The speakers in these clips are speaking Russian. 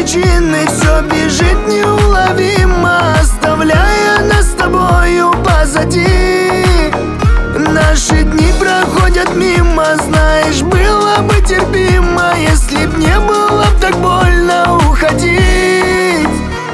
причины все бежит неуловимо, оставляя нас с тобою позади. Наши дни проходят мимо, знаешь, было бы терпимо, если б не было б так больно уходить.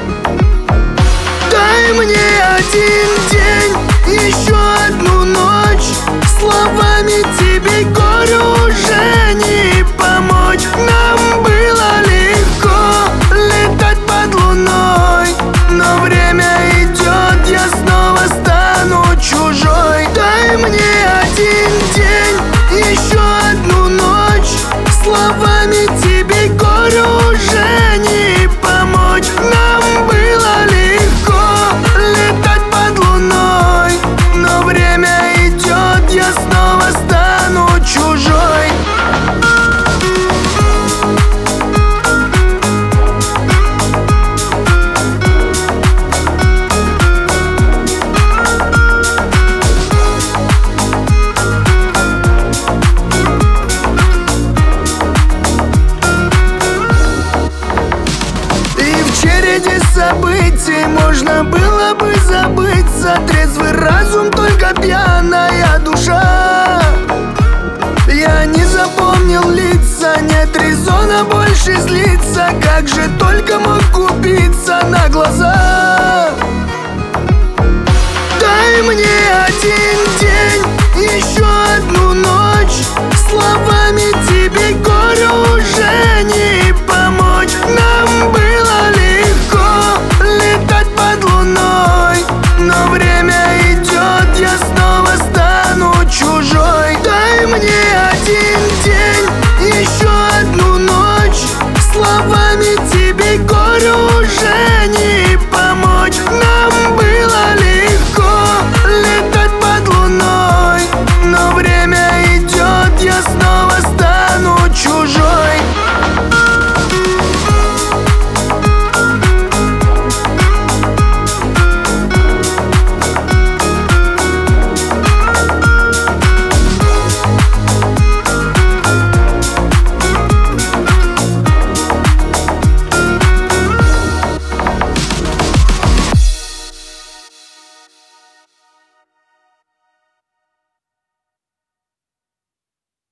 Дай мне один день, еще одну ночь, словами тебе горю уже не помочь. Нам было легко летать под луной, но время идет, я снова стану чужой. Дай мне один день, еще одну ночь, словами тебе горю уже не помочь. Нам было легко летать под луной, но время идет, я снова стану чужой. Событий можно было бы забыться, трезвый разум, только пьяная душа. Я не запомнил лица, нет резона больше злиться, как же только мог купиться на глаза.